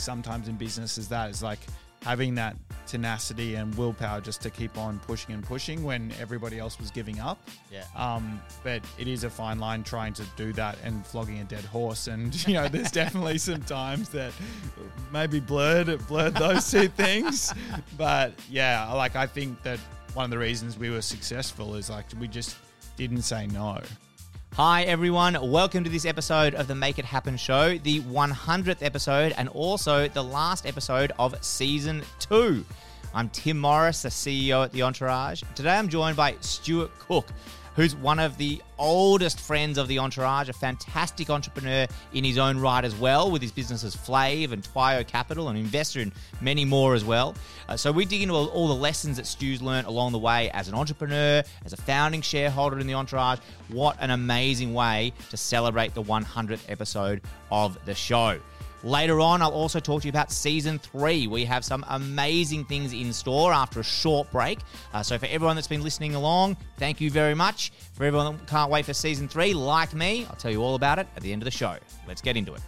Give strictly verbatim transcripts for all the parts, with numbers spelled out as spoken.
sometimes in business is that, is like having that tenacity and willpower just to keep on pushing and pushing when everybody else was giving up. Yeah. Um, but it is a fine line trying to do that and flogging a dead horse. And, you know, there's definitely some times that maybe blurred, blurred those two things. But yeah, like I think that one of the reasons we were successful is like we just didn't say no. Hi everyone, welcome to this episode of the Make It Happen show, the one hundredth episode and also the last episode of season two. I'm Tim Morris, the C E O at The Entourage. Today I'm joined by Stuart Cook, who's one of the oldest friends of The Entourage, a fantastic entrepreneur in his own right as well, with his businesses Flav and Twio Capital, an investor in many more as well. Uh, so we dig into all, all the lessons that Stu's learned along the way as an entrepreneur, as a founding shareholder in The Entourage. What an amazing way to celebrate the one hundredth episode of the show. Later on, I'll also talk to you about season three. We have some amazing things in store after a short break. Uh, so for everyone that's been listening along, thank you very much. For everyone that can't wait for season three, like me, I'll tell you all about it at the end of the show. Let's get into it.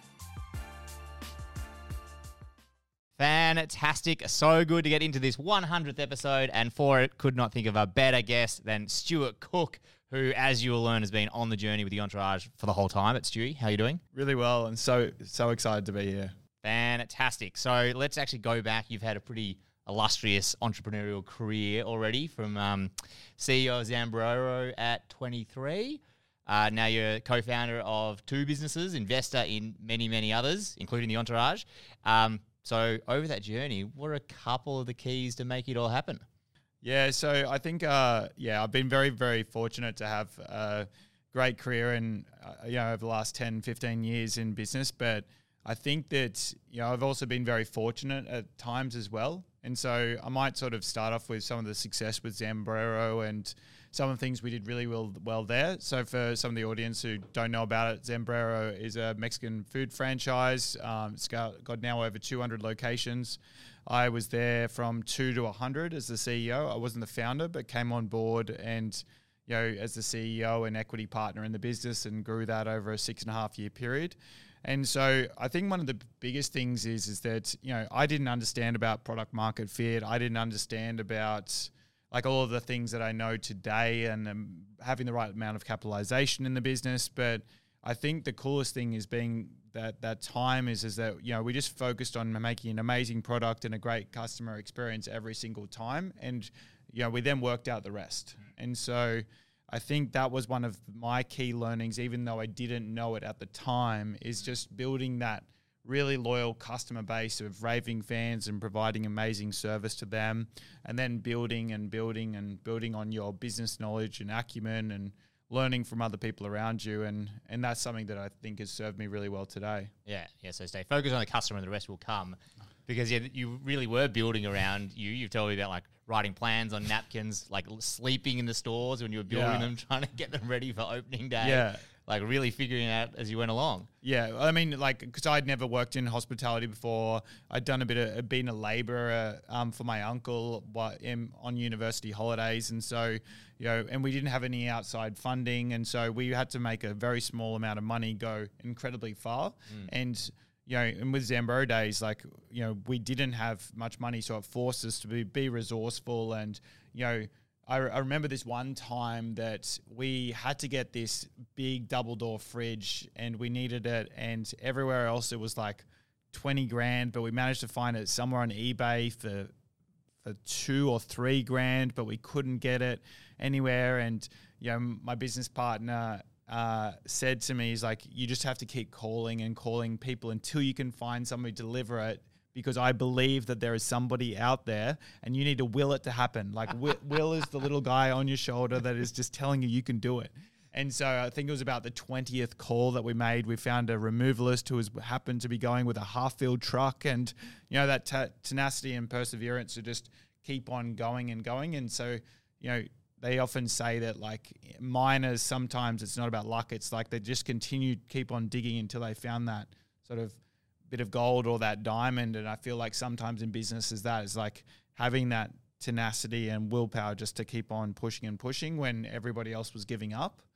Fantastic. So good to get into this one hundredth episode, and for it, could not think of a better guest than Stuart Cook, who, as you will learn, has been on the journey with The Entourage for the whole time. It's Stewie. How are you doing? Really well, and so so excited to be here. Fantastic. So let's actually go back. You've had a pretty illustrious entrepreneurial career already, from um, C E O of Zambrero at twenty-three. Uh, now you're co-founder of two businesses, investor in many, many others, including The Entourage. Um, so over that journey, what are a couple of the keys to make it all happen? Yeah, so I think, uh, yeah, I've been very, very fortunate to have a great career in, uh, you know, over the last ten, fifteen years in business. But I think that, you know, I've also been very fortunate at times as well. And so I might sort of start off with some of the success with Zambrero and some of the things we did really well, well there. So for some of the audience who don't know about it, Zambrero is a Mexican food franchise. Um, it's got, got now over two hundred locations. I was there from two to one hundred as the C E O. I wasn't the founder, but came on board and, you know, as the C E O and equity partner in the business, and grew that over a six and a half year period. And so I think one of the biggest things is, is that, you know, I didn't understand about product market fit. I didn't understand about like all of the things that I know today, and um, having the right amount of capitalization in the business. But I think the coolest thing is being that that time is, is that, you know, we just focused on making an amazing product and a great customer experience every single time. And, you know, we then worked out the rest. And so I think that was one of my key learnings, even though I didn't know it at the time, is just building that really loyal customer base of raving fans and providing amazing service to them, and then building and building and building on your business knowledge and acumen and learning from other people around you. And, and that's something that I think has served me really well today. Yeah, yeah. So stay focused on the customer and the rest will come. Because yeah, you really were building around you. You've told me about like writing plans on napkins, like sleeping in the stores when you were building Yeah. them, trying to get them ready for opening day. Yeah. Like really figuring it out as you went along. Yeah, I mean, like, because I'd never worked in hospitality before. I'd done a bit of, been a labourer um, for my uncle what, in, on university holidays. And so, you know, and we didn't have any outside funding. And so we had to make a very small amount of money go incredibly far. Mm. And, you know, and with Zambrero days, like, you know, we didn't have much money. So it forced us to be, be resourceful. And, you know, I, I remember this one time that we had to get this big double door fridge and we needed it, and everywhere else it was like twenty grand, but we managed to find it somewhere on eBay for for two or three grand, but we couldn't get it anywhere. And, you know, my business partner uh, said to me, he's like, you just have to keep calling and calling people until you can find somebody to deliver it, because I believe that there is somebody out there and you need to will it to happen. Like Will, Will is the little guy on your shoulder that is just telling you you can do it. And so I think it was about the twentieth call that we made. We found a removalist who was happened to be going with a half-filled truck, and, you know, that t- tenacity and perseverance to just keep on going and going. And so, you know, they often say that like miners, sometimes it's not about luck. It's like they just continue, keep on digging until they found that sort of bit of gold or that diamond. And I feel like sometimes in business is that is like having that tenacity and willpower just to keep on pushing and pushing when everybody else was giving up.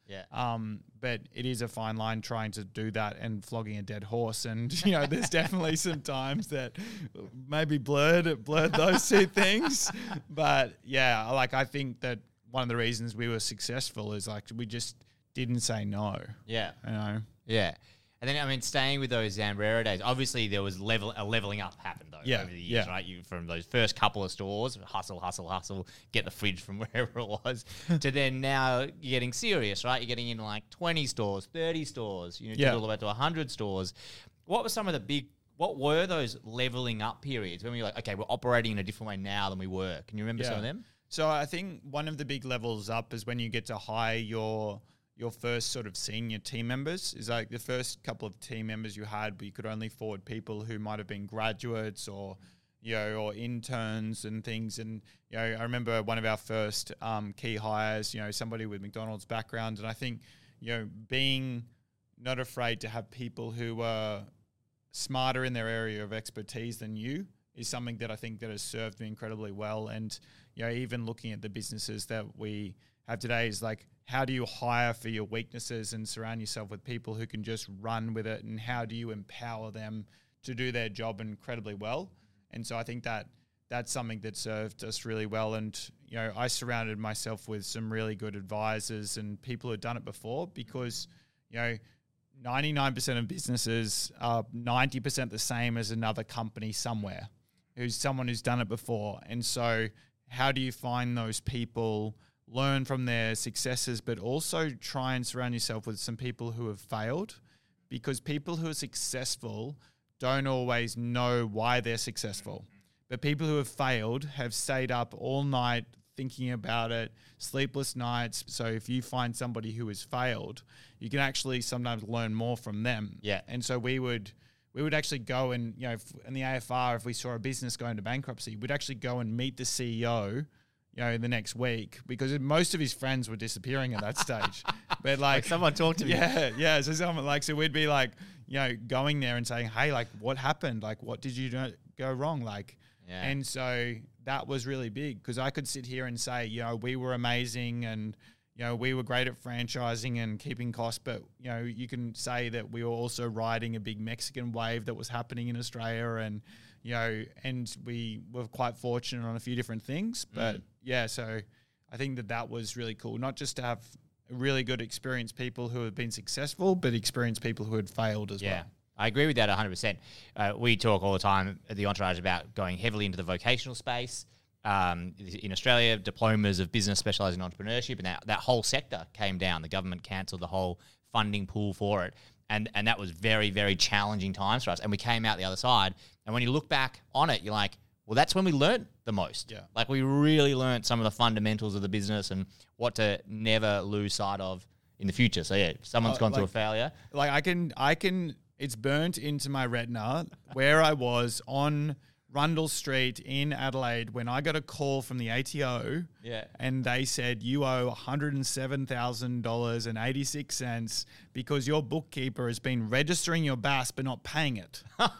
Yeah. Um, but it is a fine line trying to do that and flogging a dead horse. And, you know, there's definitely some times that maybe blurred, blurred those two things. But yeah, like I think that one of the reasons we were successful is like we just didn't say no. Yeah. You know? Yeah. And then, I mean, staying with those Zambrero days, obviously there was level a leveling up happened, though, Yeah, over the years, yeah. right? You From those first couple of stores, hustle, hustle, hustle, get the fridge from wherever it was, to then now you're getting serious, right? You're getting into like twenty stores, thirty stores, you know, Yeah. all the way to one hundred stores. What were some of the big, what were those leveling up periods when we were like, okay, we're operating in a different way now than we were? Can you remember some of them? So I think one of the big levels up is when you get to hire your your first sort of senior team members. Is like the first couple of team members you had, but you could only forward people who might have been graduates or, you know, or interns and things. And, you know, I remember one of our first um, key hires, you know, somebody with McDonald's background. And I think, you know, being not afraid to have people who are smarter in their area of expertise than you is something that I think that has served me incredibly well. And, you know, even looking at the businesses that we have today is like, how do you hire for your weaknesses and surround yourself with people who can just run with it? And how do you empower them to do their job incredibly well? And so I think that that's something that served us really well. And, you know, I surrounded myself with some really good advisors and people who'd done it before because, you know, ninety-nine percent of businesses are ninety percent the same as another company somewhere who's someone who's done it before. And so how do you find those people, learn from their successes, but also try and surround yourself with some people who have failed, because people who are successful don't always know why they're successful. But people who have failed have stayed up all night thinking about it, sleepless nights. So if you find somebody who has failed, you can actually sometimes learn more from them. Yeah. And so we would we would actually go and, you know, if, in the A F R, if we saw a business go into bankruptcy, we'd actually go and meet the C E O, you know, the next week, because most of his friends were disappearing at that stage. But like, Like someone talk to me. yeah, yeah. So someone like, so we'd be like, you know, going there and saying, hey, like, what happened? Like, what did you do, go wrong? Like, Yeah. and so that was really big because I could sit here and say, you know, we were amazing and, you know, we were great at franchising and keeping costs, but, you know, you can say that we were also riding a big Mexican wave that was happening in Australia and, you know, and we were quite fortunate on a few different things. But, mm. yeah, so I think that that was really cool, not just to have really good experienced people who have been successful, but experienced people who had failed as yeah. well. I agree with that one hundred percent. Uh, we talk all the time at the Entourage about going heavily into the vocational space. Um, in Australia, diplomas of business specialising in entrepreneurship, and that, that whole sector came down. The government cancelled the whole funding pool for it. And and that was very, very challenging times for us. And we came out the other side. And when you look back on it, you're like, well, that's when we learnt the most. Yeah. Like we really learnt some of the fundamentals of the business and what to never lose sight of in the future. So, yeah, if someone's Uh, gone like- through a failure. Like I can, I can, it's burnt into my retina where I was on Rundle Street in Adelaide when I got a call from the A T O Yeah. and they said, you owe one hundred seven thousand dollars and eighty-six cents because your bookkeeper has been registering your B A S but not paying it.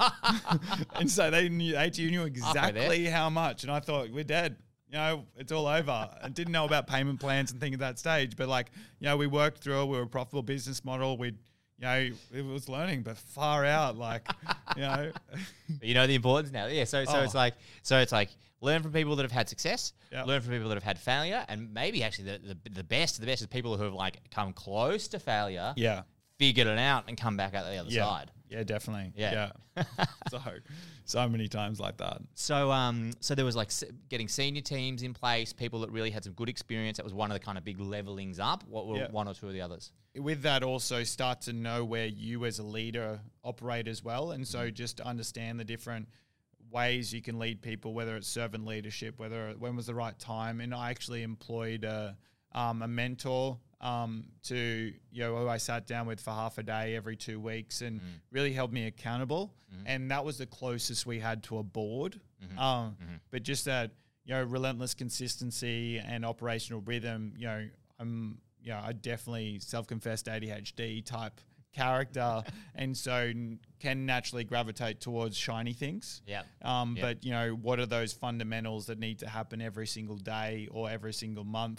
And so they knew, A T O knew exactly how much. And I thought, we're dead. You know, it's all over. I didn't know about payment plans and things at that stage. But like, you know, we worked through it. We were a profitable business model. We'd, you know, it was learning, but far out, like, you know. But you know the importance now. Yeah, so so Oh. it's like so it's like learn from people that have had success, Yep. learn from people that have had failure, and maybe actually the, the the best the best is people who have like come close to failure, Yeah. figured it out, and come back out the other Yeah. side. Yeah, definitely. Yeah. Yeah. so, so many times like that. So um so there was like se- getting senior teams in place, people that really had some good experience. That was one of the kind of big levelings up. What were Yeah. one or two of the others? With that, also start to know where you as a leader operate as well. And so just understand the different ways you can lead people, whether it's servant leadership, whether when was the right time. And I actually employed a, um, a mentor um, to, you know, who I sat down with for half a day every two weeks and Mm. really held me accountable. Mhm. And that was the closest we had to a board. Mhm. Um, Mhm. But just that, you know, relentless consistency and operational rhythm, you know, I'm, you know, I definitely self-confessed A D H D type character and so n- can naturally gravitate towards shiny things. Yeah. Um, Yeah. But, you know, what are those fundamentals that need to happen every single day or every single month?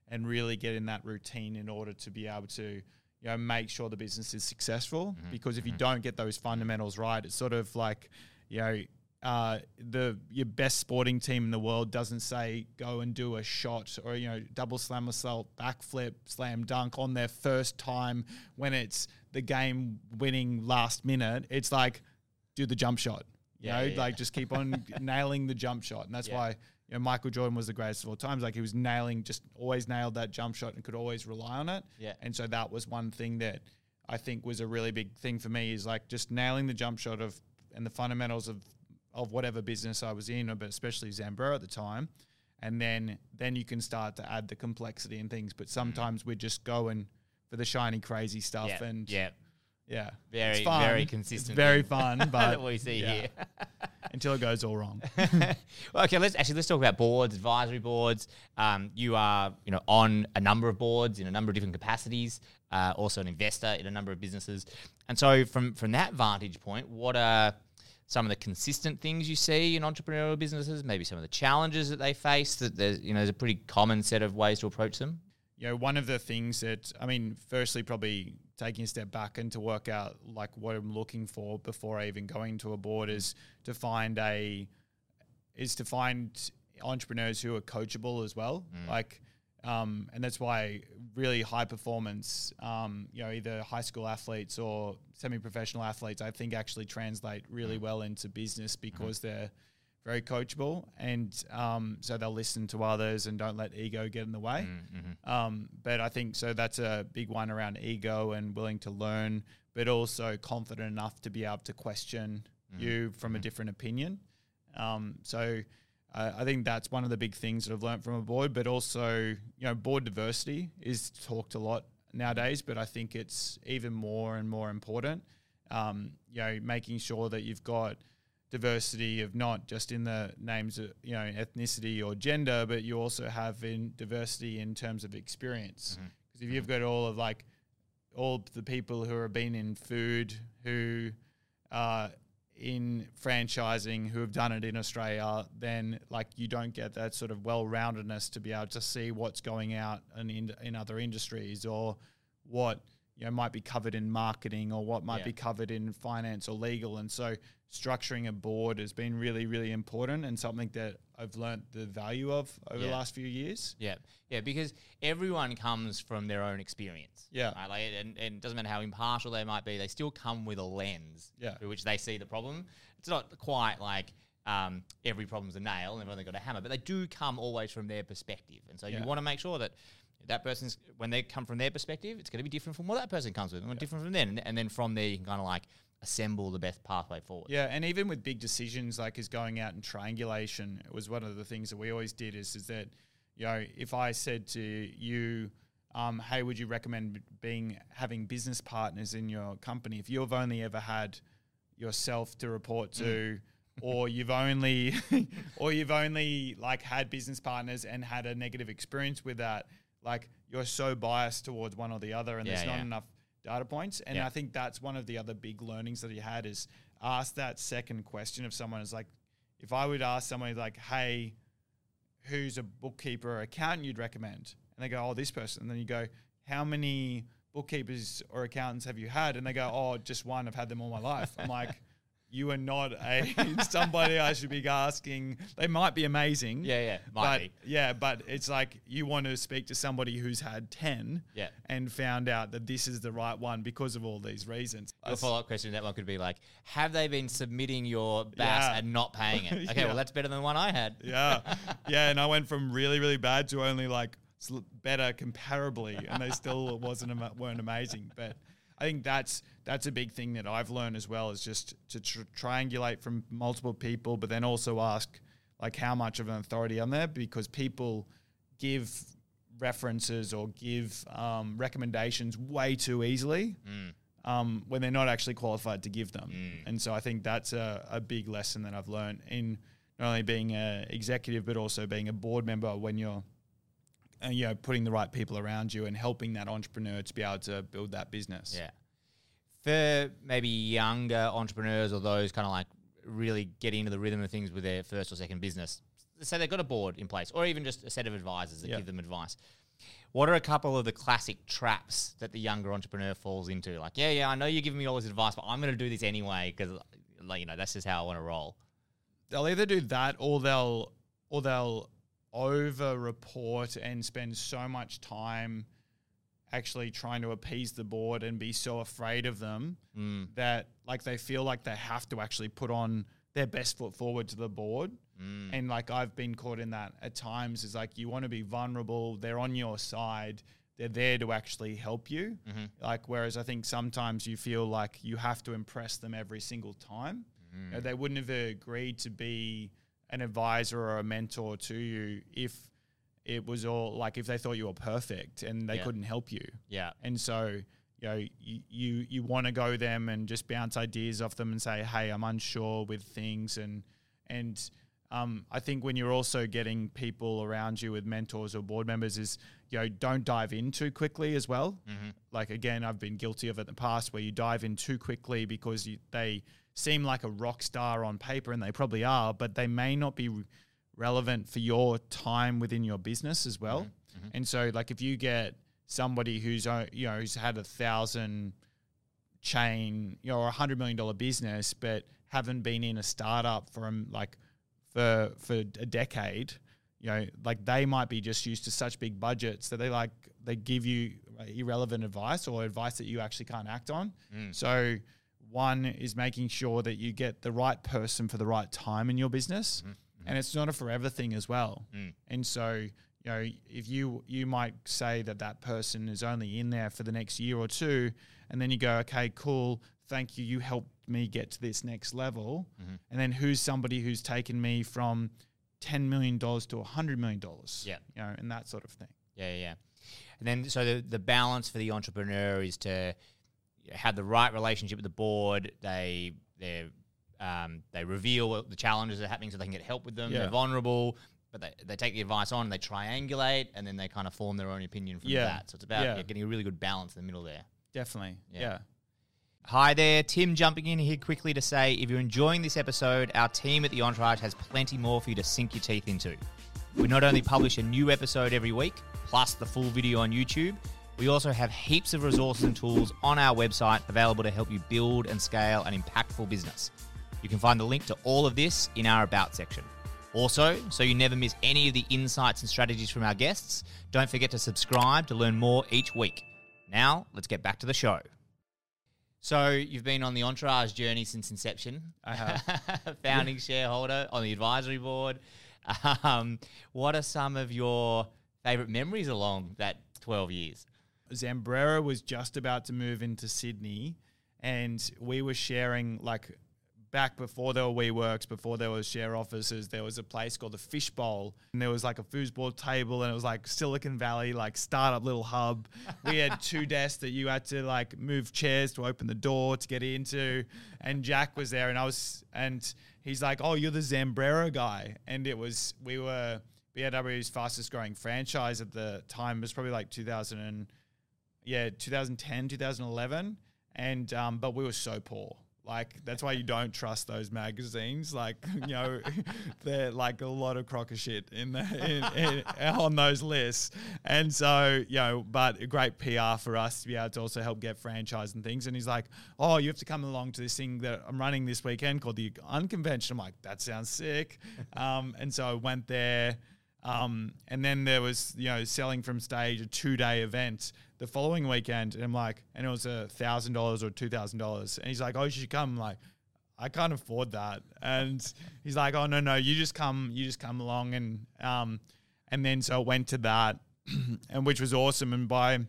and really get in that routine in order to be able to, you know, make sure the business is successful. Mm-hmm. Because if you mm-hmm. don't get those fundamentals right, it's sort of like, you know, uh, the your best sporting team in the world doesn't say go and do a shot or, you know, double slam assault, backflip, slam dunk on their first time when it's the game winning last minute. It's like, do the jump shot. You yeah, know, yeah, like yeah. just keep on nailing the jump shot. And that's yeah. why, you know, Michael Jordan was the greatest of all times. Like he was nailing, just always nailed that jump shot and could always rely on it. Yeah. And so that was one thing that I think was a really big thing for me, is like just nailing the jump shot of and the fundamentals of of whatever business I was in, but especially Zambrero at the time. And then then you can start to add the complexity and things. But sometimes mm-hmm. we're just going for the shiny, crazy stuff. Yeah. And yeah. Yeah. Very, very consistent. It's very fun, but that we see yeah. here. Until it goes all wrong. Well, okay, let's actually let's talk about boards, advisory boards. Um, you are, you know, on a number of boards in a number of different capacities. Uh, also an investor in a number of businesses. And so, from from that vantage point, what are some of the consistent things you see in entrepreneurial businesses? Maybe some of the challenges that they face. That there's, you know, there's a pretty common set of ways to approach them. You know, one of the things that, I mean, firstly, probably taking a step back and to work out like what I'm looking for before I even going to a board is to find a, is to find entrepreneurs who are coachable as well. Mm. Like, um, and that's why really high performance, um, you know, either high school athletes or semi-professional athletes, I think actually translate really mm. well into business because mm. they're very coachable, and um, so they'll listen to others and don't let ego get in the way. Mm-hmm. Um, but I think so that's a big one around ego and willing to learn, but also confident enough to be able to question mm-hmm. you from mm-hmm. a different opinion. Um, so uh, I think that's one of the big things that I've learned from a board, but also, you know, board diversity is talked a lot nowadays, but I think it's even more and more important. Um, you know, making sure that you've got diversity of not just in the names of, you know, ethnicity or gender, but you also have in diversity in terms of experience. Because mm-hmm. if you've got all of like all the people who have been in food, who are in franchising, who have done it in Australia, then like you don't get that sort of well-roundedness to be able to see what's going out in in, in other industries, or what, you know, might be covered in marketing, or what might yeah. be covered in finance or legal. And so structuring a board has been really, really important, and something that I've learnt the value of over yeah. the last few years. Yeah, yeah, because everyone comes from their own experience. Yeah. Right? Like, and, and it doesn't matter how impartial they might be, they still come with a lens yeah. through which they see the problem. It's not quite like um, every problem's a nail and everyone's got a hammer, but they do come always from their perspective. And so yeah. you want to make sure that that person's, when they come from their perspective, it's going to be different from what that person comes with, and yeah. different from them. And, and then from there, you can kind of like assemble the best pathway forward. Yeah, and even with big decisions, like is going out and triangulation, it was one of the things that we always did is, is that, you know, if I said to you, um, hey, would you recommend being having business partners in your company? If you've only ever had yourself to report to, mm. or you've only, or you've only like had business partners and had a negative experience with that, like you're so biased towards one or the other, and yeah, there's not yeah. enough data points. And yeah. I think that's one of the other big learnings that he had, is ask that second question of someone. Is like, if I would ask someone like, hey, who's a bookkeeper or accountant you'd recommend? And they go, oh, this person. And then you go, how many bookkeepers or accountants have you had? And they go, oh, just one. I've had them all my life. I'm like, you are not a somebody I should be asking. They might be amazing. Yeah, yeah, might but, be. Yeah, but it's like you want to speak to somebody who's had ten yeah. and found out that this is the right one because of all these reasons. A follow-up question to that one could be like, have they been submitting your B A S Yeah. and not paying it? Okay, Yeah. well, that's better than the one I had. Yeah. Yeah, and I went from really, really bad to only like sl- better comparably, and they still wasn't ama- weren't amazing. But I think that's that's a big thing that I've learned as well, is just to tr- triangulate from multiple people, but then also ask like how much of an authority I'm there, because people give references or give um, recommendations way too easily Mm. um, when they're not actually qualified to give them. Mm. And so I think that's a, a big lesson that I've learned in not only being an executive, but also being a board member, when you're uh, you know, putting the right people around you and helping that entrepreneur to be able to build that business. Yeah. For maybe younger entrepreneurs or those kind of like really getting into the rhythm of things with their first or second business, say they've got a board in place, or even just a set of advisors that yeah. give them advice. What are a couple of the classic traps that the younger entrepreneur falls into? Like, yeah, yeah, I know you're giving me all this advice, but I'm going to do this anyway because, like, you know, that's just how I want to roll. They'll either do that or they'll or they'll over-report and spend so much time actually trying to appease the board and be so afraid of them mm. that, like, they feel like they have to actually put on their best foot forward to the board. Mm. And, like, I've been caught in that at times. Is like, you want to be vulnerable. They're on your side. They're there to actually help you. Mm-hmm. Like, whereas I think sometimes you feel like you have to impress them every single time. Mm. You know, they wouldn't have agreed to be an advisor or a mentor to you if it was all like, if they thought you were perfect and they yeah. couldn't help you. Yeah. And so, you know, you, you, you want to go them and just bounce ideas off them and say, hey, I'm unsure with things. And, and, Um, I think when you're also getting people around you with mentors or board members is, you know, don't dive in too quickly as well. Mm-hmm. Like, again, I've been guilty of it in the past where you dive in too quickly because you, they seem like a rock star on paper, and they probably are, but they may not be re- relevant for your time within your business as well. Mm-hmm. Mm-hmm. And so, like, if you get somebody who's, uh, you know, who's had a thousand chain, you know, or a hundred million dollar business, but haven't been in a startup for um, like, For, for a decade, you know, like, they might be just used to such big budgets that they like they give you irrelevant advice or advice that you actually can't act on. Mm. So one is making sure that you get the right person for the right time in your business, Mm-hmm. Mm-hmm. and it's not a forever thing as well. Mm. And so, you know, if you you might say that that person is only in there for the next year or two, and then you go, okay, cool, thank you, you helped me get to this next level. Mm-hmm. And then who's somebody who's taken me from ten million dollars to one hundred million dollars? Yeah. You know, and that sort of thing. Yeah, yeah. And then, so the, the balance for the entrepreneur is to have the right relationship with the board. They, they, um, they reveal the challenges that are happening so they can get help with them. Yeah. They're vulnerable, but they, they take the advice on, they triangulate, and then they kind of form their own opinion from Yeah. that. So it's about Yeah. yeah, getting a really good balance in the middle there. Definitely. Yeah. Yeah. Hi there, Tim jumping in here quickly to say, if you're enjoying this episode, our team at The Entourage has plenty more for you to sink your teeth into. We not only publish a new episode every week, plus the full video on YouTube, we also have heaps of resources and tools on our website available to help you build and scale an impactful business. You can find the link to all of this in our About section. Also, so you never miss any of the insights and strategies from our guests, don't forget to subscribe to learn more each week. Now, let's get back to the show. So you've been on the Entourage journey since inception. I have. Founding shareholder on the advisory board. Um, what are some of your favourite memories along that twelve years? Zambrera was just about to move into Sydney, and we were sharing, like, back before there were WeWorks, before there was share offices, there was a place called the Fishbowl, and there was like a foosball table, and it was like Silicon Valley, like startup little hub. We had two desks that you had to like move chairs to open the door to get into, and Jack was there, and I was, and he's like, "Oh, you're the Zambrera guy," and it was, we were B R W's fastest growing franchise at the time. It was probably like two thousand and yeah, twenty ten, twenty eleven, and um, but we were so poor. Like, that's why you don't trust those magazines. Like, you know, they're like a lot of crock of shit in the, in, in, on those lists. And so, you know, but a great P R for us to be able to also help get franchise and things. And he's like, "Oh, you have to come along to this thing that I'm running this weekend called the Unconvention." I'm like, "That sounds sick." um, and so I went there. Um, and then there was, you know, Selling from Stage, a two-day event the following weekend. And I'm like, and it was a thousand dollars or two thousand dollars. And he's like, "Oh, you should come." I'm like, I can't afford that. And he's like, "Oh, no, no, you just come, you just come along." And, um, and then so I went to that, and which was awesome. And by,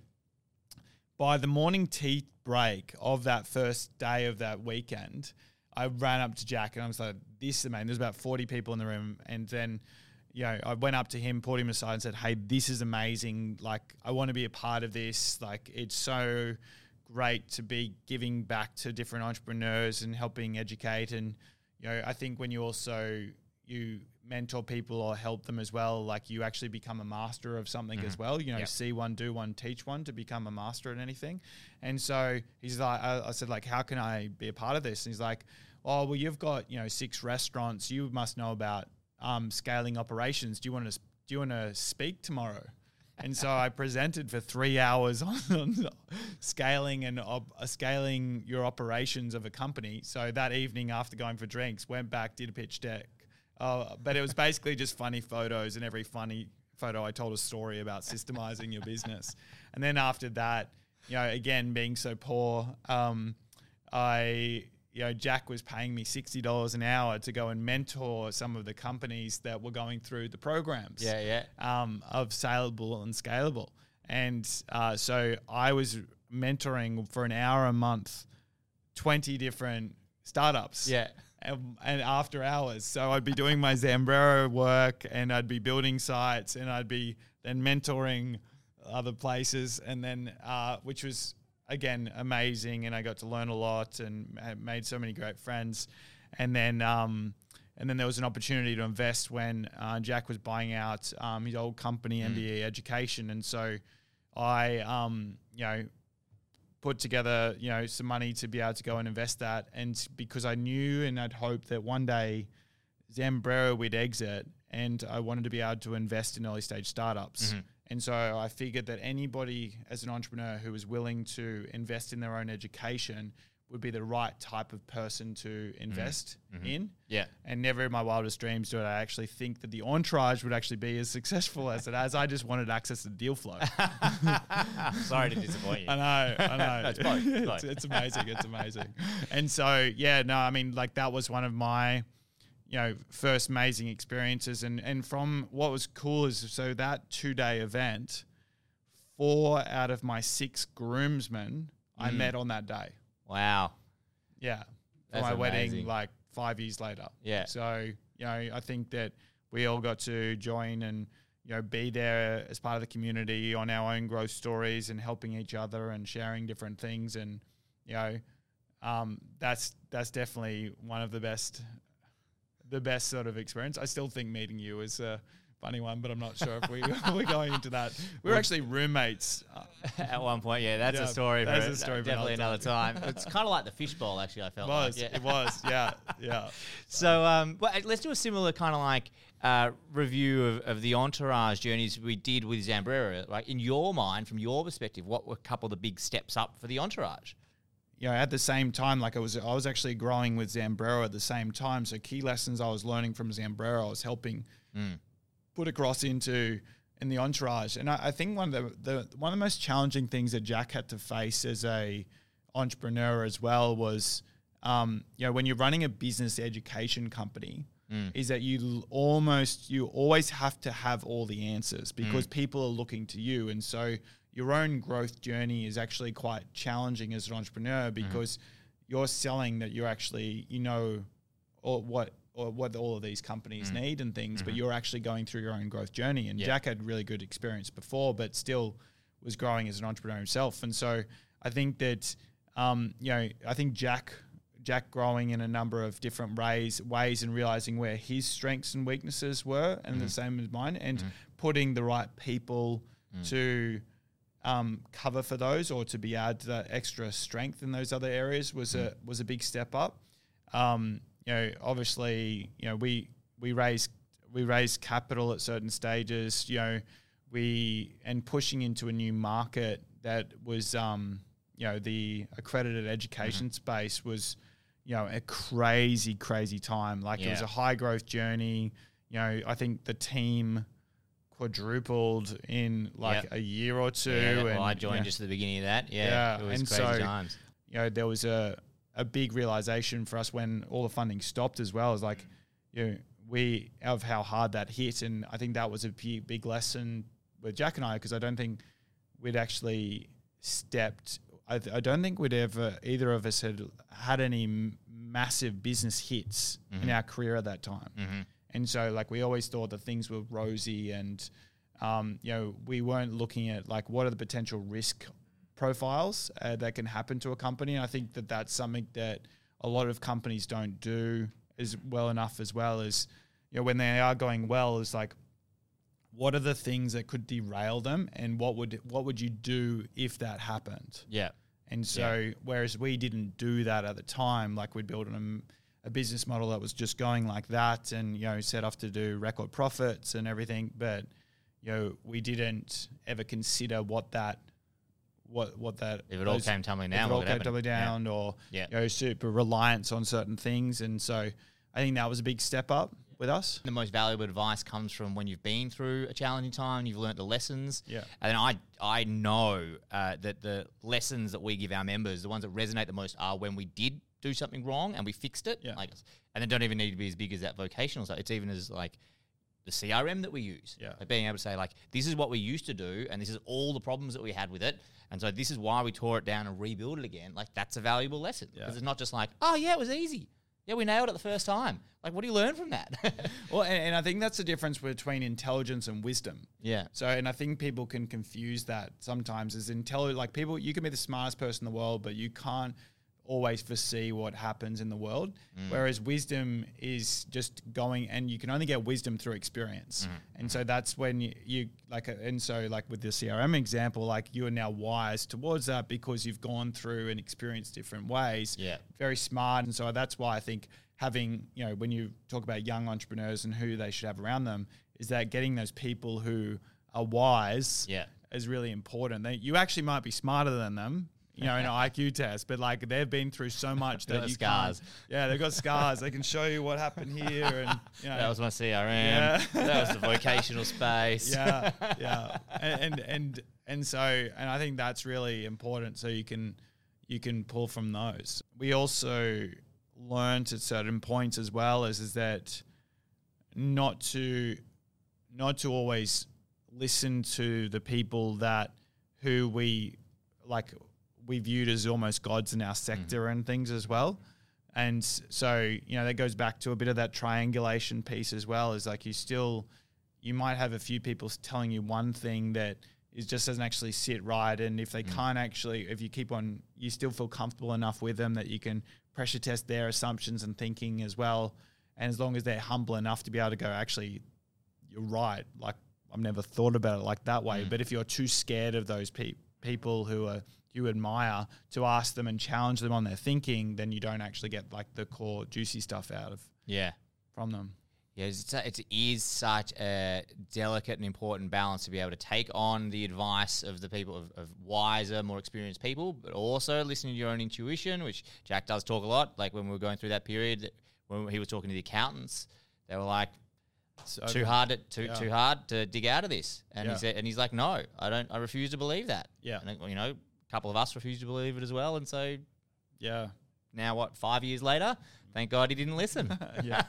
by the morning tea break of that first day of that weekend, I ran up to Jack and I was like, "This is amazing." There's about forty people in the room. And then, you know, I went up to him, pulled him aside and said, "Hey, this is amazing. Like, I want to be a part of this. Like, it's so great to be giving back to different entrepreneurs and helping educate." And, you know, I think when you also, you mentor people or help them as well, like, you actually become a master of something mm-hmm. as well, you know, yep. see one, do one, teach one to become a master at anything. And so he's like, I, I said, like, "How can I be a part of this?" And he's like, "Oh, well, you've got, you know, six restaurants. You must know about um, scaling operations. Do you want to do you want to speak tomorrow? And so I presented for three hours on, on scaling and op, uh, scaling your operations of a company. So that evening, after going for drinks, went back, did a pitch deck. Uh, but it was basically just funny photos, and every funny photo I told a story about systemizing your business. And then after that, you know, again, being so poor, um, I, you know, Jack was paying me sixty dollars an hour to go and mentor some of the companies that were going through the programs Yeah, yeah. um, of Saleable and Scalable. And uh, so I was mentoring for an hour a month, twenty different startups. Yeah. And, and after hours. So I'd be doing my Zambrero work, and I'd be building sites, and I'd be then mentoring other places, and then uh, which was, again, amazing. And I got to learn a lot and made so many great friends. And then um, and then there was an opportunity to invest when uh, Jack was buying out um, his old company, N D E Education. And so I, um, you know, put together, you know, some money to be able to go and invest that. And because I knew and I'd hoped that one day Zambrero would exit, and I wanted to be able to invest in early stage startups. Mm-hmm. And so I figured that anybody as an entrepreneur who was willing to invest in their own education would be the right type of person to invest mm-hmm. in. Yeah. And never in my wildest dreams did I actually think that the entourage would actually be as successful as it has. I just wanted access to deal flow. Sorry to disappoint you. I know, I know. it's, both, it's, both. it's, it's amazing, it's amazing. And so, yeah, no, I mean, like that was one of my, you know, first amazing experiences. And, and from what was cool is, so that two-day event, four out of my six groomsmen mm. I met on that day. Wow. Yeah. For That's my amazing. wedding, like five years later. Yeah. So, you know, I think that we all got to join and, you know, be there as part of the community on our own growth stories and helping each other and sharing different things. And, you know, um, that's, that's definitely one of the best, the best sort of experience. I still think meeting you is a funny one, but I'm not sure if we, we're going into that. We were actually roommates. At one point, yeah, that's Yeah, a story. that's for a story for definitely another another time. It's kind of like the fishbowl, actually. I felt It was, like. Yeah. it was, yeah, yeah. So, um, well, let's do a similar kind of like uh, review of, of the entourage journeys we did with Zambrero. Like in your mind, from your perspective, what were a couple of the big steps up for the entourage? You know, at the same time, like I was, I was actually growing with Zambrero at the same time. So key lessons I was learning from Zambrero, I was helping mm. put across into in the entourage. And I, I think one of the, the one of the most challenging things that Jack had to face as a entrepreneur as well was, um, you know, when you're running a business education company, mm. is that you almost you always have to have all the answers because mm. people are looking to you, and so your own growth journey is actually quite challenging as an entrepreneur because mm. you're selling that you're actually, you know, or what or what all of these companies mm. need and things, mm-hmm. but you're actually going through your own growth journey. And yeah. Jack had really good experience before, but still was growing as an entrepreneur himself. And so I think that, um, you know, I think Jack Jack growing in a number of different ways, ways and realizing where his strengths and weaknesses were and mm-hmm. the same as mine, and mm-hmm. putting the right people mm. to Um, cover for those or to be add that extra strength in those other areas was mm. a was a big step up. Um, you know, obviously, you know, we we raised we raised capital at certain stages. You know, we and pushing into a new market that was, um, you know, the accredited education mm-hmm. space was, you know, a crazy crazy time. Like yeah. it was a high growth journey. You know, I think the team quadrupled in like yep. a year or two. Yeah, well, and, I joined you know, just at the beginning of that. Yeah, yeah. it was and crazy so, times. You know, there was a, a big realization for us when all the funding stopped as well. Is like, you know, we of how hard that hit, and I think that was a big, big lesson with Jack and I because I don't think we'd actually stepped. I, th- I don't think we'd ever either of us had had any m- massive business hits mm-hmm. in our career at that time. Mm-hmm. And so, like, we always thought that things were rosy and, um, you know, we weren't looking at, like, what are the potential risk profiles uh, that can happen to a company. And I think that that's something that a lot of companies don't do as well enough as well as, you know, when they are going well is, like, what are the things that could derail them and what would what would you do if that happened? Yeah. And so, yeah. whereas we didn't do that at the time, like, we'd built an a a business model that was just going like that, and you know set off to do record profits and everything. But you know we didn't ever consider what that what what that if it all came tumbling down, if it all what would came happen? tumbling down, Yeah. or Yeah. you know super reliance on certain things. And so I think that was a big step up with us. The most valuable advice comes from when you've been through a challenging time, you've learnt the lessons. Yeah. And I I know uh, that the lessons that we give our members, the ones that resonate the most, are when we did do something wrong and we fixed it. Yeah. Like, and they don't even need to be as big as that vocational stuff. It's even as like the C R M that we use. Yeah. Like being able to say like, this is what we used to do, and this is all the problems that we had with it. And so this is why we tore it down and rebuild it again. Like, that's a valuable lesson. Yeah. Because it's not just like, oh yeah, it was easy. Yeah, we nailed it the first time. Like, what do you learn from that? Well, and, and I think that's the difference between intelligence and wisdom. Yeah. So, and I think people can confuse that sometimes as intelligent. Like people, you can be the smartest person in the world, but you can't always foresee what happens in the world. Mm. Whereas wisdom is just going, and you can only get wisdom through experience. Mm. And so that's when you, you like, and so like with the C R M example, like you are now wise towards that because you've gone through and experienced different ways. Yeah. Very smart. And so that's why I think having, you know, when you talk about young entrepreneurs and who they should have around them, is that getting those people who are wise Yeah. is really important. They, you actually might be smarter than them, you know, in an I Q test, but like they've been through so much They've that got you scars. can't. Yeah, they've got scars. They can show you what happened here, and you know, That was my C R M. Yeah. That was the vocational space. yeah, yeah, and, and and and so, and I think that's really important. So you can you can pull from those. We also learned at certain points as well is is that not to not to always listen to the people that who we like we viewed as almost gods in our sector mm. and things as well. And so, you know, that goes back to a bit of that triangulation piece as well, is like you still, you might have a few people telling you one thing that is just doesn't actually sit right. And if they mm. can't actually, if you keep on, you still feel comfortable enough with them that you can pressure test their assumptions and thinking as well. And as long as they're humble enough to be able to go, actually, you're right. Like, I've never thought about it like that way. Mm. But if you're too scared of those pe- people who are, you admire, to ask them and challenge them on their thinking, then you don't actually get like the core juicy stuff out of yeah from them. Yeah, it's, it is such a delicate and important balance to be able to take on the advice of the people, of, of wiser, more experienced people, but also listening to your own intuition, which Jack does talk a lot. Like when we were going through that period, when he was talking to the accountants, they were like, So too hard to too yeah. too hard to dig out of this. And Yeah. he said, and he's like, no, I don't. I refuse to believe that. Yeah. And you know, a couple of us refuse to believe it as well. And so Yeah. now, what? Five years later, thank God he didn't listen. Yeah.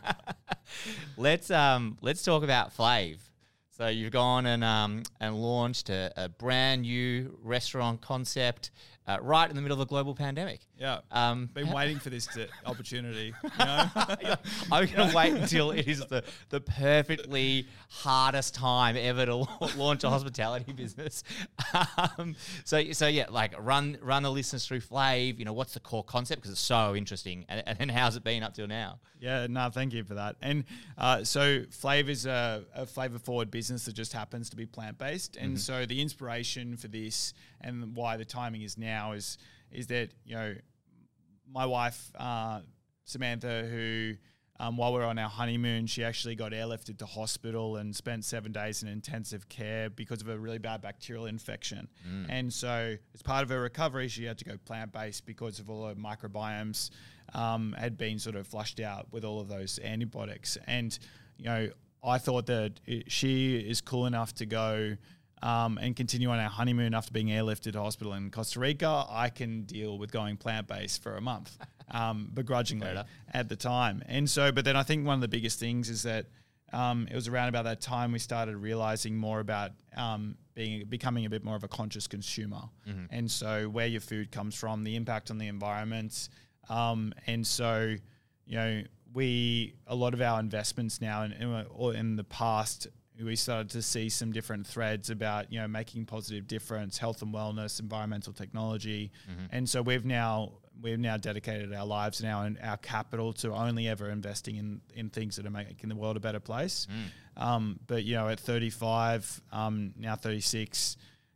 let's um let's talk about Flav. So you've gone and um and launched a, a brand new restaurant concept uh, right in the middle of a global pandemic. Yeah. Um, Been waiting for this to, opportunity. You know? I'm going to wait until it is the, the perfectly hardest time ever to la- launch a hospitality business. Um, so, so yeah, like run run the listeners through Flav. You know, what's the core concept? Because it's so interesting. And, and how's it been up till now? Yeah, no, thank you for that. And uh, so Flav is a, a flavor-forward business that just happens to be plant-based. And mm-hmm. so the inspiration for this and why the timing is now is is that, you know, my wife, uh, Samantha, who um, while we were on our honeymoon, she actually got airlifted to hospital and spent seven days in intensive care because of a really bad bacterial infection. Mm. And so as part of her recovery, she had to go plant-based because of all her microbiomes um, had been sort of flushed out with all of those antibiotics. And, you know, I thought that it, she is cool enough to go Um, and continue on our honeymoon after being airlifted to hospital in Costa Rica. I can deal with going plant-based for a month, um, begrudgingly at the time. And so, but then I think one of the biggest things is that um, it was around about that time we started realizing more about um, being becoming a bit more of a conscious consumer. Mm-hmm. And so where your food comes from, the impact on the environment. Um, and so, you know, we, a lot of our investments now in, in, or in the past, we started to see some different threads about, you know, making positive difference, health and wellness, environmental technology. Mm-hmm. And so we've now we've now dedicated our lives now and our capital to only ever investing in, in things that are making the world a better place. Mm. Um, but, you know, at thirty-five, um, now thirty-six,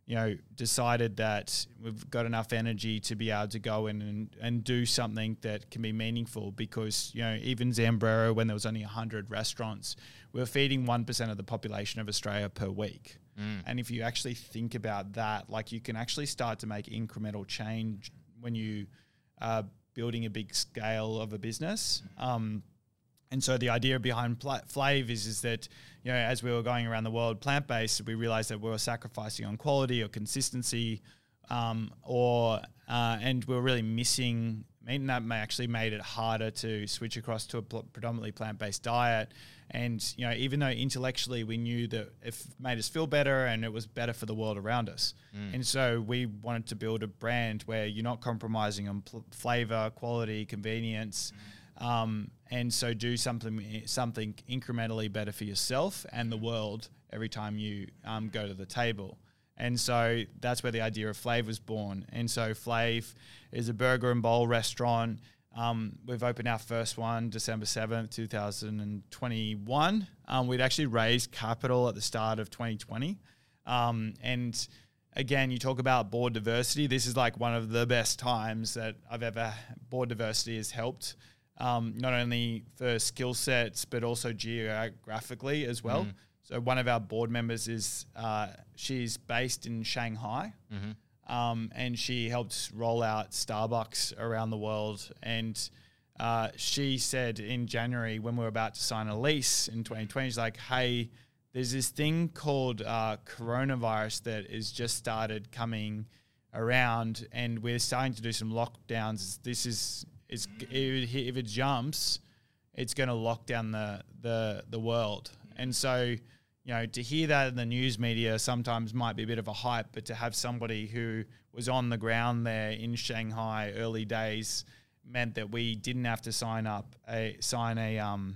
you know, decided that we've got enough energy to be able to go in and, and do something that can be meaningful, because, you know, even Zambrero, when there was only one hundred restaurants, we were feeding one percent of the population of Australia per week. Mm. And if you actually think about that, like, you can actually start to make incremental change when you are building a big scale of a business. Um, And so the idea behind Pla- Flav is, is that, you know, as we were going around the world plant-based, we realized that we were sacrificing on quality or consistency, um, or uh, and we were really missing meat, and that may actually made it harder to switch across to a pl- predominantly plant-based diet. And, you know, even though intellectually we knew that it made us feel better and it was better for the world around us. Mm. And so we wanted to build a brand where you're not compromising on pl- flavor, quality, convenience, mm. Um, and so do something something incrementally better for yourself and the world every time you um, go to the table. And so that's where the idea of Flav was born. And so Flav is a burger and bowl restaurant. Um, we've opened our first one December seventh, twenty twenty-one. Um, we'd actually raised capital at the start of twenty twenty. Um, and again, you talk about board diversity. This is like one of the best times that I've ever, board diversity has helped. Um, not only for skill sets, but also geographically as well. Mm. So one of our board members is, uh, she's based in Shanghai, mm-hmm. um, and she helped roll out Starbucks around the world. And uh, she said in January, when we were about to sign a lease in twenty twenty, she's like, hey, there's this thing called uh, coronavirus that has just started coming around, and we're starting to do some lockdowns. This is... It's, if it jumps, it's going to lock down the, the the world. And so, you know, to hear that in the news media sometimes might be a bit of a hype, but to have somebody who was on the ground there in Shanghai early days meant that we didn't have to sign up a sign a um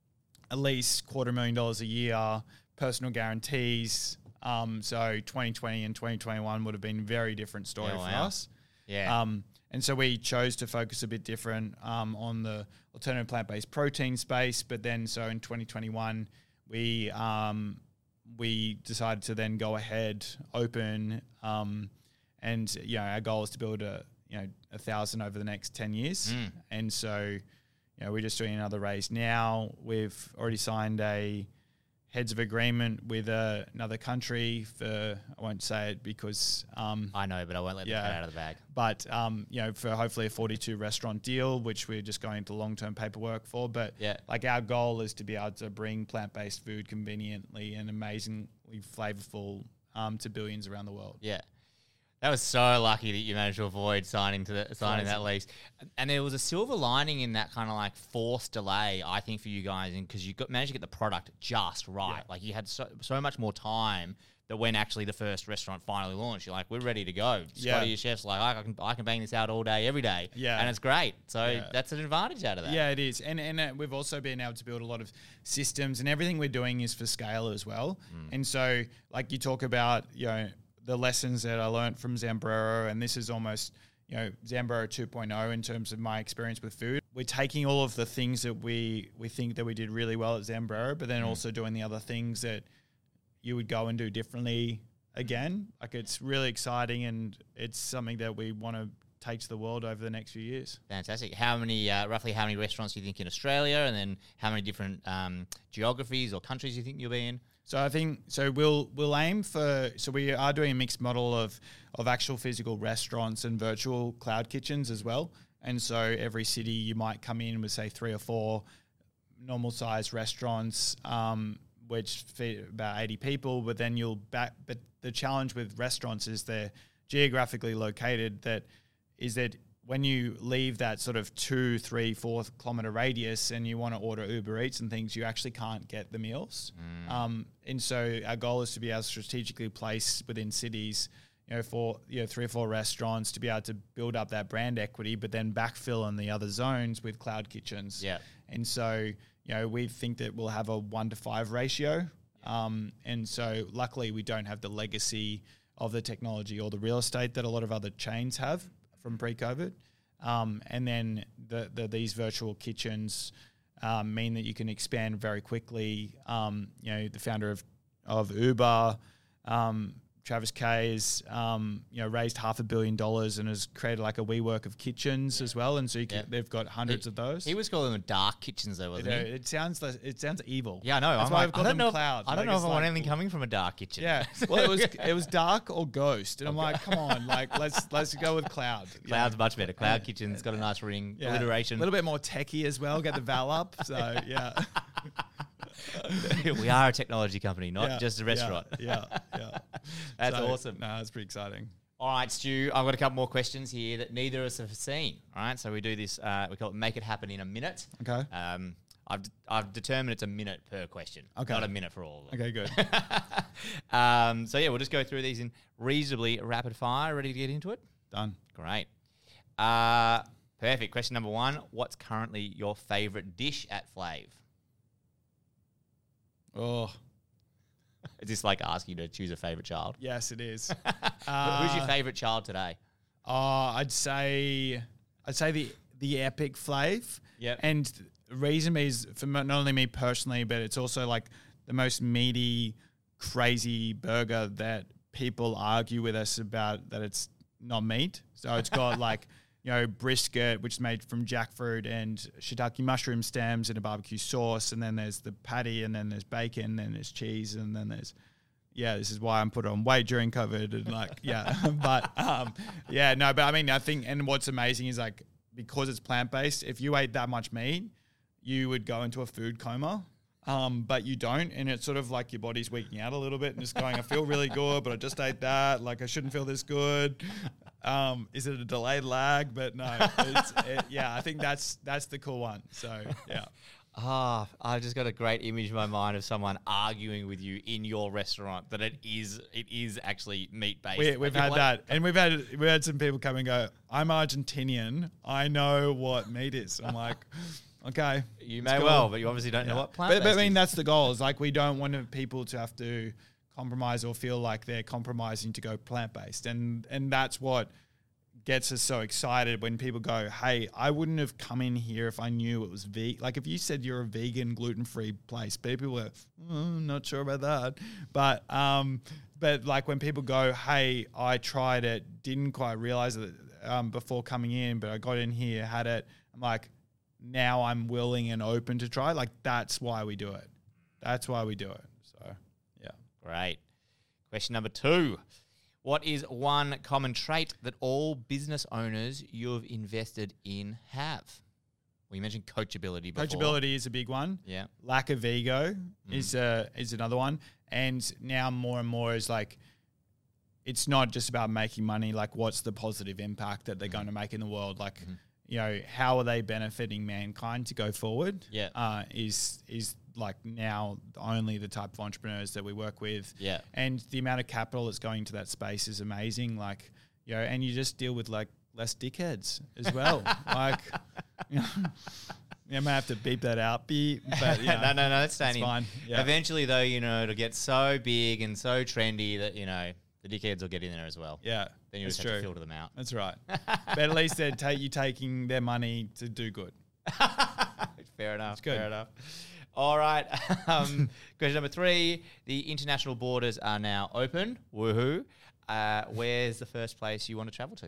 at least quarter million dollars a year, personal guarantees. Um, so twenty twenty and twenty twenty-one would have been a very different story yeah, for wow. us. Yeah. Um, And so we chose to focus a bit different um, on the alternative plant-based protein space. But then, so in twenty twenty-one, we um, we decided to then go ahead, open, um, and you know, our goal is to build a you know a thousand over the next ten years. Mm. And so, you know, we're just doing another raise now. We've already signed a heads of agreement with uh, another country for, I won't say it because... Um, I know, but I won't let yeah, the cat out of the bag. But, um, you know, for hopefully a forty-two restaurant deal, which we're just going into long-term paperwork for. But, yeah. like, our goal is to be able to bring plant-based food conveniently and amazingly flavorful um, to billions around the world. Yeah. That was so lucky that you managed to avoid signing to the, signing Crazy. that lease. And there was a silver lining in that kind of like forced delay, I think, for you guys, because you got managed to get the product just right. Yeah. Like you had so so much more time that when actually the first restaurant finally launched, you're like, we're ready to go. Scotty, yeah. your chef's like, I can I can bang this out all day, every day. Yeah. And it's great. So yeah. that's an advantage out of that. Yeah, it is. And and uh, we've also been able to build a lot of systems, and everything we're doing is for scale as well. Mm. And so, like you talk about, you know, the lessons that I learned from Zambrero, and this is almost, you know, Zambrero two point oh in terms of my experience with food. We're taking all of the things that we, we think that we did really well at Zambrero, but then mm. also doing the other things that you would go and do differently again. Like, it's really exciting, and it's something that we want to take to the world over the next few years. Fantastic. How many, uh, roughly how many restaurants do you think in Australia, and then how many different um, geographies or countries do you think you'll be in? So I think so. We'll we'll aim for. So we are doing a mixed model of of actual physical restaurants and virtual cloud kitchens as well. And so every city you might come in with say three or four normal sized restaurants, um, which feed about eighty people. But then you'll back. But the challenge with restaurants is they're geographically located. That is that. When you leave that sort of two, three, four kilometer radius and you want to order Uber Eats and things, you actually can't get the meals. Mm. Um, and so our goal is to be able to strategically place within cities, you know, for you know three or four restaurants to be able to build up that brand equity, but then backfill in the other zones with cloud kitchens. Yeah. And so, you know, we think that we'll have a one to five ratio. Um, and so luckily we don't have the legacy of the technology or the real estate that a lot of other chains have from pre-COVID. Um, and then the, the, these virtual kitchens um, mean that you can expand very quickly. Um, you know, the founder of, of Uber um, Travis Kay has, um, you know, raised half a billion dollars and has created like a WeWork of kitchens yeah. as well. And so you can, yeah. they've got hundreds it, of those. He was calling them dark kitchens though, wasn't it, he? It sounds like, it sounds evil. Yeah, I know. That's I'm why like, I've called I don't them know clouds. If, I don't like know if I like, want anything coming from a dark kitchen. Yeah. Well, it was it was dark or ghost, and I'm like, come on, like let's let's go with cloud. Cloud's yeah. much better. Cloud kitchen's got a nice ring, yeah. alliteration. A little bit more techie as well. Get the val up. So yeah. We are a technology company, not yeah, just a restaurant. Yeah, yeah. yeah. That's so, awesome. No, that's pretty exciting. All right, Stu, I've got a couple more questions here that neither of us have seen. All right, so we do this, uh, we call it Make It Happen in a Minute. Okay. Um, I've, I've determined it's a minute per question. Okay. Not a minute for all of them. Okay, good. um, so yeah, we'll just go through these in reasonably rapid fire. Ready to get into it? Done. Great. Uh, perfect. Question number one. What's currently your favourite dish at Flav? Oh. Is this like asking you to choose a favourite child? Yes, it is. uh, Who's your favourite child today? Oh, I'd say I'd say the the epic Flav. Yeah. And the reason is for not only me personally, but it's also like the most meaty, crazy burger that people argue with us about that it's not meat. So it's got like, you know, brisket, which is made from jackfruit and shiitake mushroom stems in a barbecue sauce. And then there's the patty, and then there's bacon, and then there's cheese, and then there's, yeah, this is why I'm put on weight during COVID. And like, yeah, but um, yeah, no, but I mean, I think, and what's amazing is like, because it's plant-based, if you ate that much meat, you would go into a food coma. Um, but you don't, and it's sort of like your body's weakening out a little bit and just going, I feel really good, but I just ate that. Like, I shouldn't feel this good. Um, is it a delayed lag? But no, it's, it, yeah, I think that's that's the cool one. So, yeah. Ah, oh, I've just got a great image in my mind of someone arguing with you in your restaurant that it is it is actually meat based. We, we've had that, and we've had we've had some people come and go, I'm Argentinian, I know what meat is. I'm like, okay, you may cool. well, but you obviously don't yeah. know what plant. But, but I mean, that's the goal. Is like we don't want people to have to compromise or feel like they're compromising to go plant based, and and that's what gets us so excited when people go, hey, I wouldn't have come in here if I knew it was vegan. Like if you said you're a vegan, gluten-free place, people were, oh, not sure about that. But um, but like when people go, hey, I tried it, didn't quite realize it um, before coming in, but I got in here, had it. I'm like, now I'm willing and open to try. Like that's why we do it. That's why we do it. So, yeah. Great. Question number two. What is one common trait that all business owners you've invested in have? Well, you mentioned coachability before. Coachability is a big one. Yeah. Lack of ego mm. is uh, is another one. And now more and more is like, it's not just about making money. Like, what's the positive impact that they're mm. going to make in the world? Like, mm-hmm. you know, how are they benefiting mankind to go forward? Yeah. Uh, is is like now only the type of entrepreneurs that we work with. Yeah. And the amount of capital that's going to that space is amazing. Like, you know, and you just deal with like less dickheads as well. Like, you know, you may have to beep that out, beep, but you know, no, no, no, that's staying in. Fine. Yeah. Eventually though, you know, it'll get so big and so trendy that, you know, the dickheads will get in there as well. Yeah. Then you just true. have to filter them out. That's right. But at least they're ta- you taking their money to do good. Fair enough. It's good. Fair enough. All right. Um, question number three. The international borders are now open. Woohoo. Uh, where's the first place you want to travel to?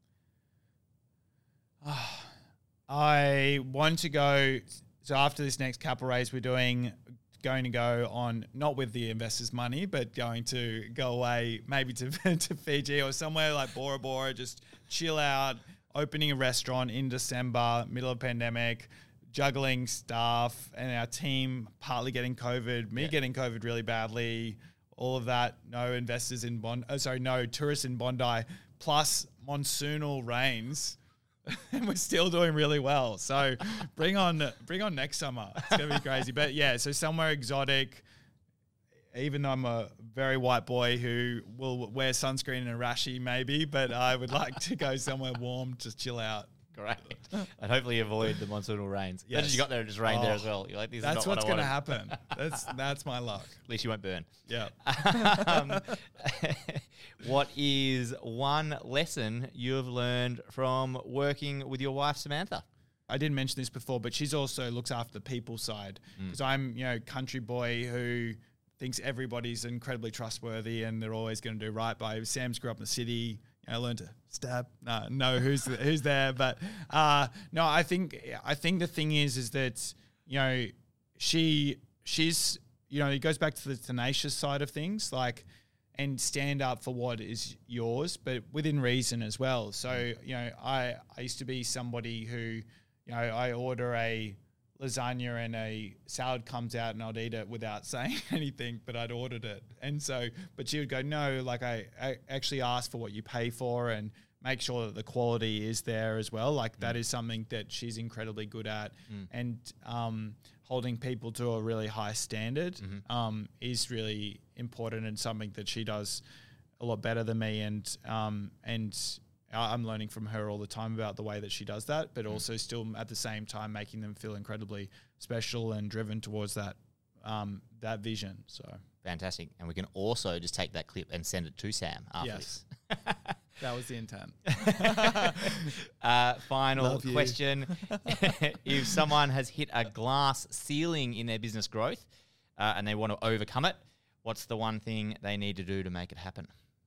I want to go. So after this next capital raise, we're doing going to go on, not with the investors' money, but going to go away maybe to, to Fiji or somewhere like Bora Bora, just chill out, opening a restaurant in December, middle of pandemic, juggling staff and our team partly getting COVID, me yeah. getting COVID really badly, all of that, no investors in Bondi, oh, sorry, no tourists in Bondi, plus monsoonal rains. And we're still doing really well. So bring on bring on next summer. It's going to be crazy. But yeah, so somewhere exotic, even though I'm a very white boy who will wear sunscreen and a rashi maybe, but I would like to go somewhere warm, just chill out. Great. And hopefully avoid the monsoonal rains. Yes. Imagine you got there and just rained oh, there as well. You're like, this that's is not what's going to happen. That's that's my luck. At least you won't burn. Yeah. um, what is one lesson you have learned from working with your wife, Samantha? I didn't mention this before, but she's also looks after the people side because mm. I'm, you know, country boy who thinks everybody's incredibly trustworthy and they're always going to do right by. Sam's grew up in the city. I learned to stab. No, no, who's the, who's there? But uh, no, I think I think the thing is, is that you know she she's you know it goes back to the tenacious side of things, like and stand up for what is yours, but within reason as well. So you know, I I used to be somebody who you know I order a lasagna and a salad comes out and I'd eat it without saying anything, but I'd ordered it. And so, but she would go, no, like I, I actually ask for what you pay for and make sure that the quality is there as well. Like mm. that is something that she's incredibly good at. Mm. And um, holding people to a really high standard mm-hmm. um, is really important and something that she does a lot better than me. And, um, and, I'm learning from her all the time about the way that she does that, but also still at the same time making them feel incredibly special and driven towards that um, that vision. So fantastic. And we can also just take that clip and send it to Sam after yes. this. That was the intent. uh, final question. If someone has hit a glass ceiling in their business growth uh, and they want to overcome it, what's the one thing they need to do to make it happen?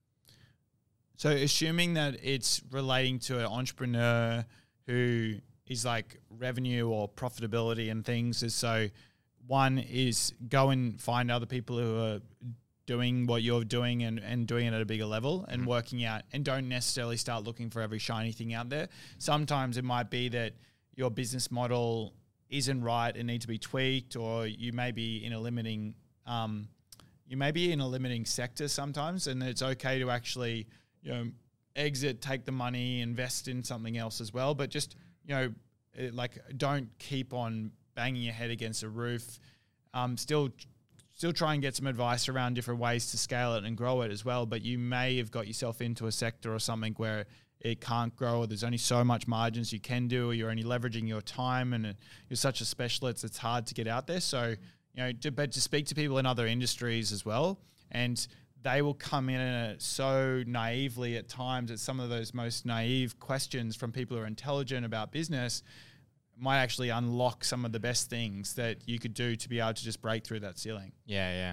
So assuming that it's relating to an entrepreneur who is like revenue or profitability and things, is so one is go and find other people who are doing what you're doing and, and doing it at a bigger level and mm-hmm. working out, and don't necessarily start looking for every shiny thing out there. Sometimes it might be that your business model isn't right and needs to be tweaked, or you may be in a limiting, um, you may be in a limiting sector sometimes, and it's okay to actually you know, exit, take the money, invest in something else as well. But just, you know, it, like don't keep on banging your head against a roof. Um, still, still try and get some advice around different ways to scale it and grow it as well. But you may have got yourself into a sector or something where it can't grow, or there's only so much margins you can do, or you're only leveraging your time and you're such a specialist, it's hard to get out there. So, you know, to, but to speak to people in other industries as well, and they will come in uh, so naively at times at some of those most naive questions from people who are intelligent about business might actually unlock some of the best things that you could do to be able to just break through that ceiling. Yeah, yeah.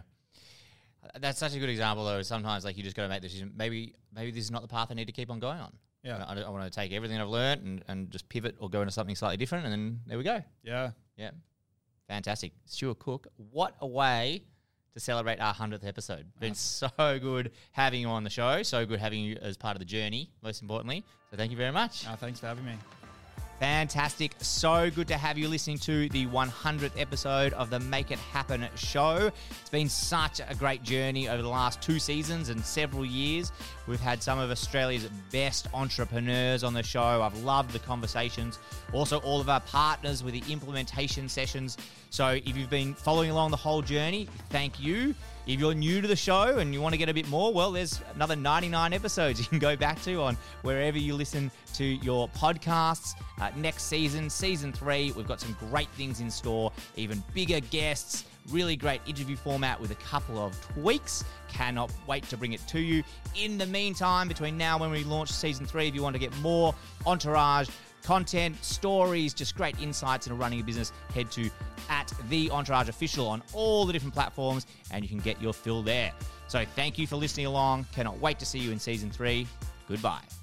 That's such a good example, though. Sometimes, like, you just got to make the decision. Maybe, maybe this is not the path I need to keep on going on. Yeah, I, I want to take everything I've learned and, and just pivot or go into something slightly different, and then there we go. Yeah, yeah, fantastic. Stuart Cook, what a way to celebrate our hundredth episode. Been oh. so good having you on the show. So good having you as part of the journey, most importantly. So thank you very much. Oh, thanks for having me. Fantastic. So good to have you listening to the one hundredth episode of the Make It Happen show. It's been such a great journey over the last two seasons and several years. We've had some of Australia's best entrepreneurs on the show. I've loved the conversations. Also, all of our partners with the implementation sessions. So if you've been following along the whole journey, thank you. If you're new to the show and you want to get a bit more, well, there's another ninety-nine episodes you can go back to on wherever you listen to your podcasts. Uh, next season, season three, we've got some great things in store, even bigger guests, really great interview format with a couple of tweaks. Cannot wait to bring it to you. In the meantime, between now and when we launch season three, if you want to get more Entourage content, stories, just great insights into running a business, head to at The Entourage Official on all the different platforms and you can get your fill there. So thank you for listening along. Cannot wait to see you in season three. Goodbye.